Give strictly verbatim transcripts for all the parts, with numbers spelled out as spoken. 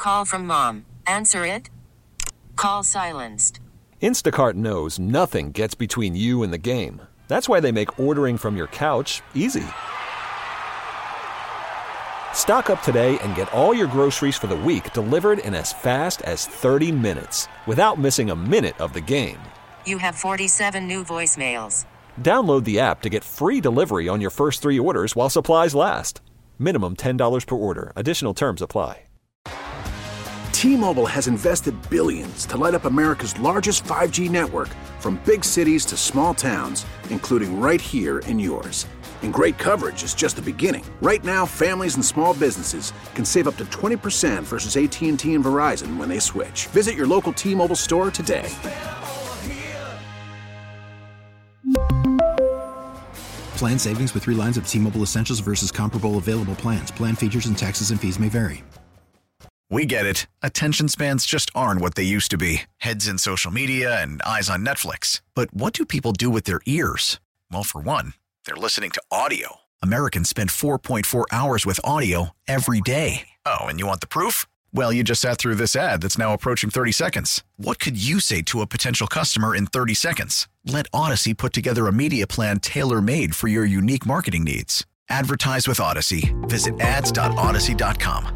Call from mom. Answer it. Call silenced. Instacart knows nothing gets between you and the game. That's why they make ordering from your couch easy. Stock up today and get all your groceries for the week delivered in as fast as thirty minutes without missing a minute of the game. You have forty-seven new voicemails. Download the app to get free delivery on your first three orders while supplies last. Minimum ten dollars per order. Additional terms apply. T-Mobile has invested billions to light up America's largest five G network, from big cities to small towns, including right here in yours. And great coverage is just the beginning. Right now, families and small businesses can save up to twenty percent versus A T and T and Verizon when they switch. Visit your local T-Mobile store today. Plan savings with three lines of T-Mobile Essentials versus comparable available plans. Plan features and taxes and fees may vary. We get it. Attention spans just aren't what they used to be. Heads in social media and eyes on Netflix. But what do people do with their ears? Well, for one, they're listening to audio. Americans spend four point four hours with audio every day. Oh, and you want the proof? Well, you just sat through this ad that's now approaching thirty seconds. What could you say to a potential customer in thirty seconds? Let Odyssey put together a media plan tailor-made for your unique marketing needs. Advertise with Odyssey. Visit ads dot odyssey dot com.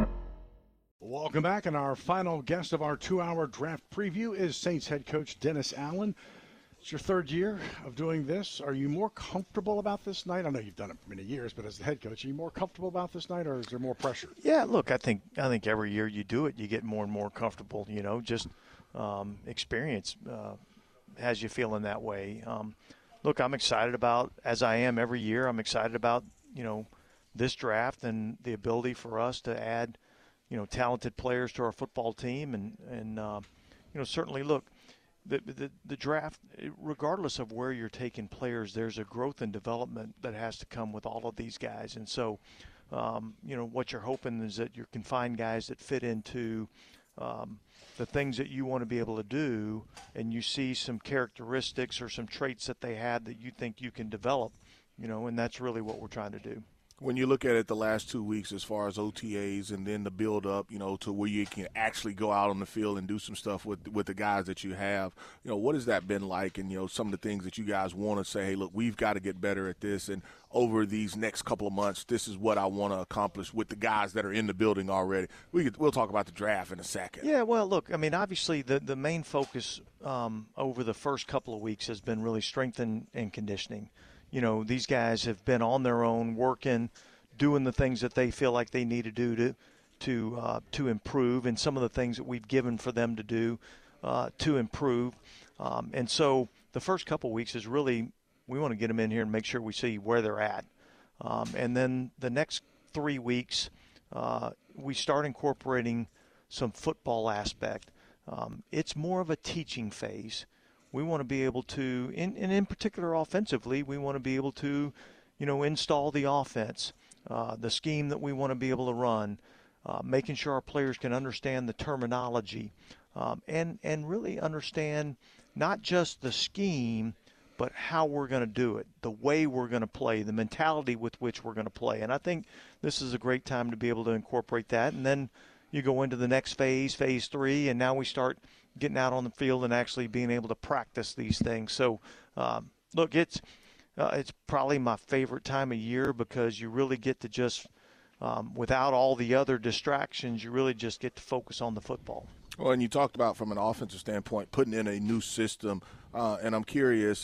Welcome back, and our final guest of our two-hour draft preview is Saints head coach Dennis Allen. It's your third year of doing this. Are you more comfortable about this night? I know you've done it for many years, but as the head coach, are you more comfortable about this night, or is there more pressure? Yeah, look, I think I think every year you do it, you get more and more comfortable. You know, just um, experience uh, has you feeling that way. Um, look, I'm excited about, as I am every year, I'm excited about, you know, this draft and the ability for us to add, you know, talented players to our football team, and and uh, you know, certainly look. The, the the draft, regardless of where you're taking players, there's a growth and development that has to come with all of these guys. And so, um, you know, what you're hoping is that you can find guys that fit into um, the things that you want to be able to do, and you see some characteristics or some traits that they have that you think you can develop, you know, and that's really what we're trying to do. When you look at it the last two weeks as far as O T As and then the build-up, you know, to where you can actually go out on the field and do some stuff with with the guys that you have, you know, what has that been like? And, you know, some of the things that you guys want to say, hey, look, we've got to get better at this, and over these next couple of months, this is what I want to accomplish with the guys that are in the building already. We could, we'll talk about the draft in a second. Yeah, well, look, I mean, obviously the, the main focus um, over the first couple of weeks has been really strength and, and conditioning. You know, these guys have been on their own, working, doing the things that they feel like they need to do to to uh, to improve, and some of the things that we've given for them to do uh, to improve. Um, and so the first couple of weeks is really, we want to get them in here and make sure we see where they're at. Um, and then the next three weeks, uh, we start incorporating some football aspect. Um, it's more of a teaching phase. We want to be able to, in, and in particular offensively, we want to be able to, you know, install the offense. Uh, the scheme that we want to be able to run, uh, making sure our players can understand the terminology, um, and and really understand not just the scheme, but how we're going to do it, the way we're going to play, the mentality with which we're going to play. And I think this is a great time to be able to incorporate that. And then you go into the next phase, phase three, and now we start getting out on the field and actually being able to practice these things. So, um, look, it's – Uh, it's probably my favorite time of year because you really get to just, um, without all the other distractions, you really just get to focus on the football. Well, and you talked about from an offensive standpoint, putting in a new system, uh, and I'm curious,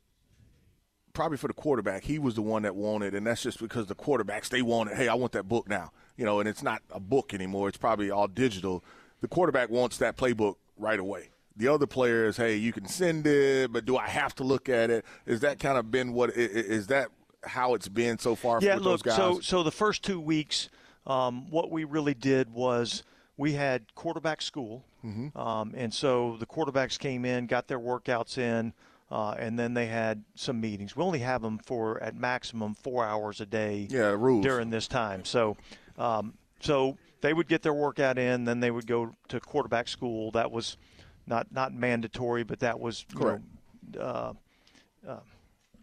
probably for the quarterback, he was the one that wanted, and that's just because the quarterbacks, they wanted, hey, I want that book now. You know, and it's not a book anymore. It's probably all digital. The quarterback wants that playbook right away. The other players, hey, you can send it, but do I have to look at it? Is that kind of been what – is that how it's been so far yeah, with look, those guys? So, so the first two weeks, um, what we really did was we had quarterback school. Mm-hmm. Um, and so the quarterbacks came in, got their workouts in, uh, and then they had some meetings. We only have them for, at maximum, four hours a day yeah, rules. during this time. So, um, so they would get their workout in, then they would go to quarterback school. That was – Not not mandatory, but that was you know, uh, uh,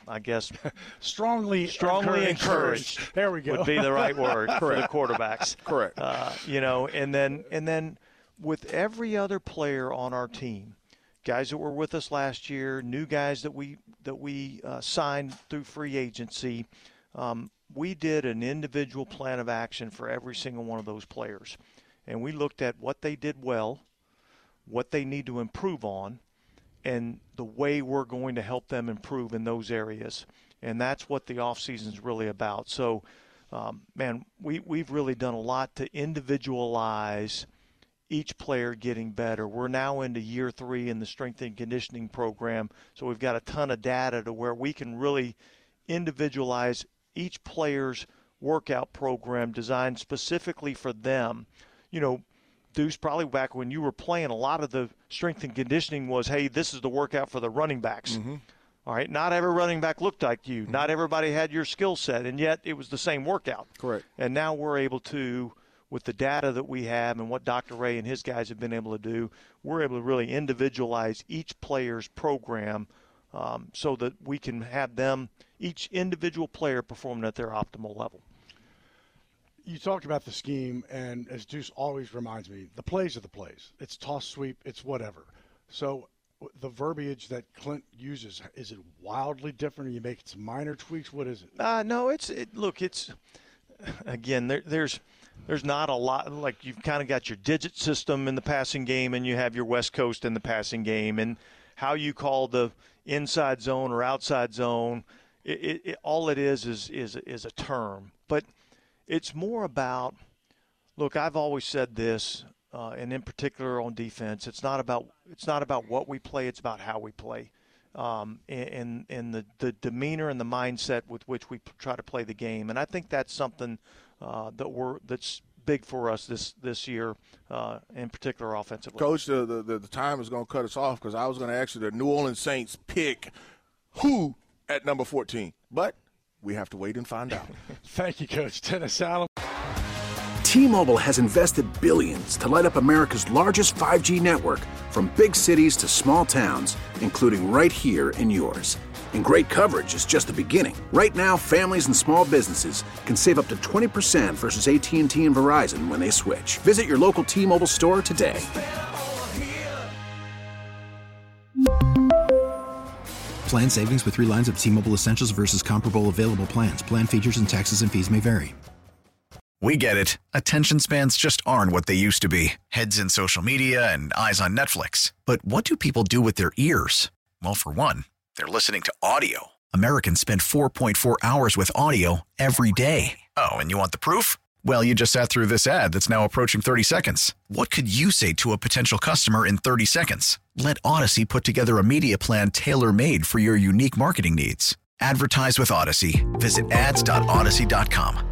I guess strongly strongly encouraged. encouraged. There we go. Would be the right word for the quarterbacks. Correct. Uh, you know, and then and then with every other player on our team, guys that were with us last year, new guys that we that we uh, signed through free agency, um, we did an individual plan of action for every single one of those players, and we looked at what they did well, what they need to improve on, and the way we're going to help them improve in those areas. And that's what the offseason is really about. So, um, man, we, we've really done a lot to individualize each player getting better. We're now into year three in the strength and conditioning program, so we've got a ton of data to where we can really individualize each player's workout program designed specifically for them. You know, Deuce, probably back when you were playing, a lot of the strength and conditioning was, hey, this is the workout for the running backs. Mm-hmm. All right, not every running back looked like you. Mm-hmm. Not everybody had your skill set, and yet it was the same workout. Correct. And now we're able to, with the data that we have and what Doctor Ray and his guys have been able to do, we're able to really individualize each player's program um, so that we can have them, each individual player, performing at their optimal level. You talked about the scheme, and as Deuce always reminds me, the plays are the plays. It's toss, sweep, it's whatever. So the verbiage that Clint uses, is it wildly different? Are you making some minor tweaks? What is it? Uh, no, it's it, look, it's again there, there's there's not a lot. Like, you've kind of got your digit system in the passing game, and you have your West Coast in the passing game, and how you call the inside zone or outside zone. It, it, it, all it is is is is a term, but it's more about, look, I've always said this, uh, and in particular on defense, it's not about it's not about what we play, it's about how we play, um, and, and the, the demeanor and the mindset with which we try to play the game. And I think that's something uh, that we're that's big for us this this year, uh, in particular offensively. Coach, the, the, the time is going to cut us off because I was going to ask you the New Orleans Saints pick who at number fourteen, but we have to wait and find out. Thank you, Coach Dennis Allen. T-Mobile has invested billions to light up America's largest five G network, from big cities to small towns, including right here in yours. And great coverage is just the beginning. Right now, families and small businesses can save up to twenty percent versus A T and T and Verizon when they switch. Visit your local T-Mobile store today. Plan savings with three lines of T-Mobile Essentials versus comparable available plans. Plan features and taxes and fees may vary. We get it. Attention spans just aren't what they used to be. Heads in social media and eyes on Netflix. But what do people do with their ears? Well, for one, they're listening to audio. Americans spend four point four hours with audio every day. Oh, and you want the proof? Well, you just sat through this ad that's now approaching thirty seconds. What could you say to a potential customer in thirty seconds? Let Odyssey put together a media plan tailor-made for your unique marketing needs. Advertise with Odyssey. Visit ads dot odyssey dot com.